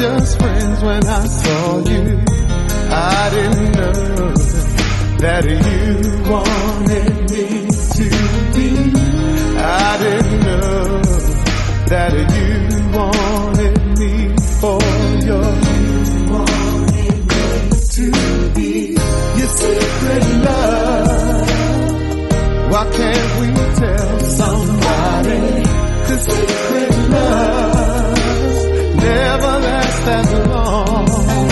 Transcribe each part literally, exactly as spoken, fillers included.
just friends when I saw you. I didn't know that you wanted me to be. I didn't know that you wanted me for your, you wanted me to be your secret love. Why can't we tell somebody? 'Cause secret love never lasts as long.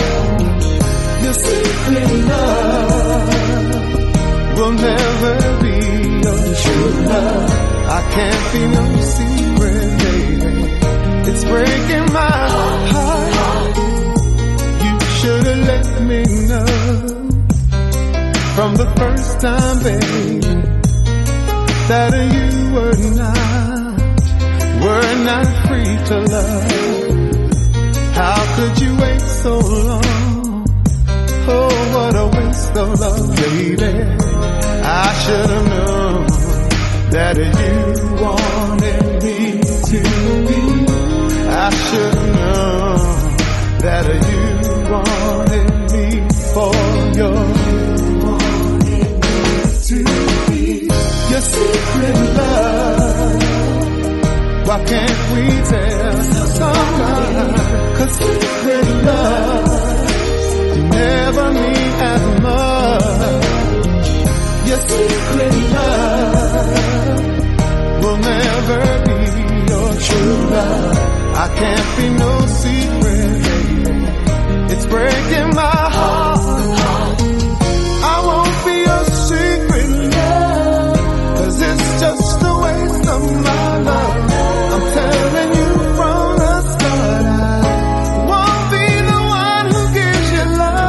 Your secret love will never be your true love. I can't be no secret, baby. It's breaking my heart. You should've let me know from the first time, baby, that you were not, were not free to love. How could you wait so long? Oh, what a waste of love, baby. I should've known that you wanted me to be. I should've known that you wanted me for your, you wanted me to be your secret love. Why can't we tell somebody? 'Cause secret love never mean as much. Your secret love will never be your true love. I can't be no secret, baby. It's breaking my heart. I won't be your secret love, 'cause it's just a waste of my love. I'm telling you from the start, I won't be the one who gives you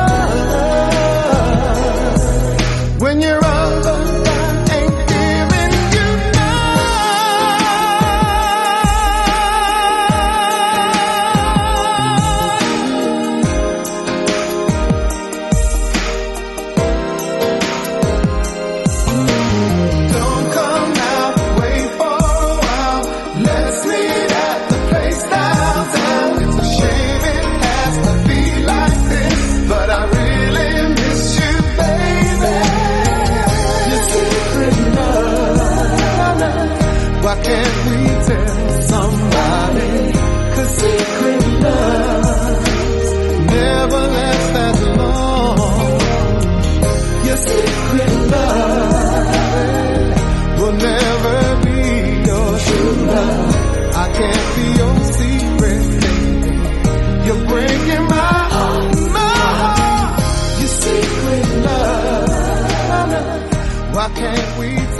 love when you're other ain't giving you Don't come out, wait for a while. Let's meet at the place downtown. It's a shame it has to be like this, but I really miss you, baby. Your secret love. Why can't we tell somebody? 'Cause secret love never lasts as long. Your secret love will never be your true love. I can't be your secret, baby. You're breaking my heart, my heart. Your secret love. Why can't we